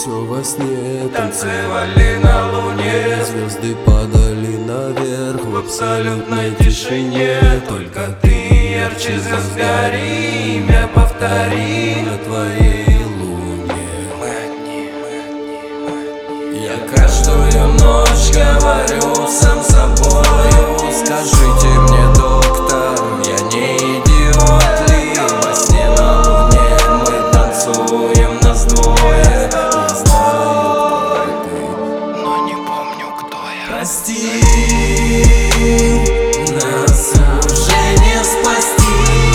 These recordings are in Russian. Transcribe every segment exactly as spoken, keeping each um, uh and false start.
все во сне танцевали на луне, звезды падали наверх в абсолютной тишине. только ты ярче звезд гори, имя повтори на твоей луне. Мы одни, мы одни, мы одни. Я каждую ночь говорю сам собою: скажите мне, доктор, я не идиот ли? Во сне на луне мы танцуем, нас двое. Я знаю, кто ты, но не помню, кто я. прости, нас уже не спасти.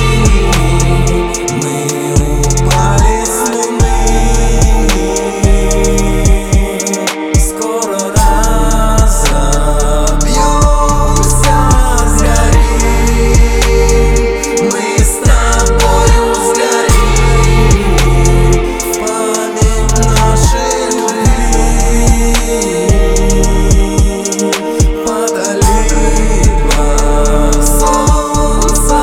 мы упали с луны. Скоро разобьемся с гори. Мы с тобою сгорим в память нашей любви. Подали два солнца.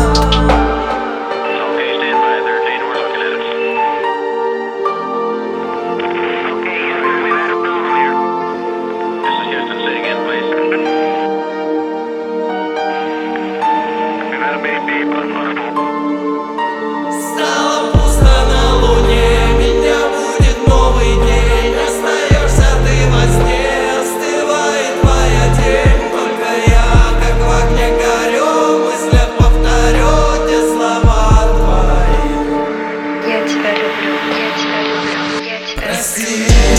Okay, stand by thirteen, we're looking at it. Okay, Houston, we've had a problem here. This is Houston, say again, please. We've had a big beep on Butterball. Стало пусто на луне, меня будет новый день. Остаешься ты во сне, остывает твоя тень. Только я, как в огне горю, в мыслях повторю те слова твои. Я тебя люблю, я тебя люблю, я тебя люблю. Прости.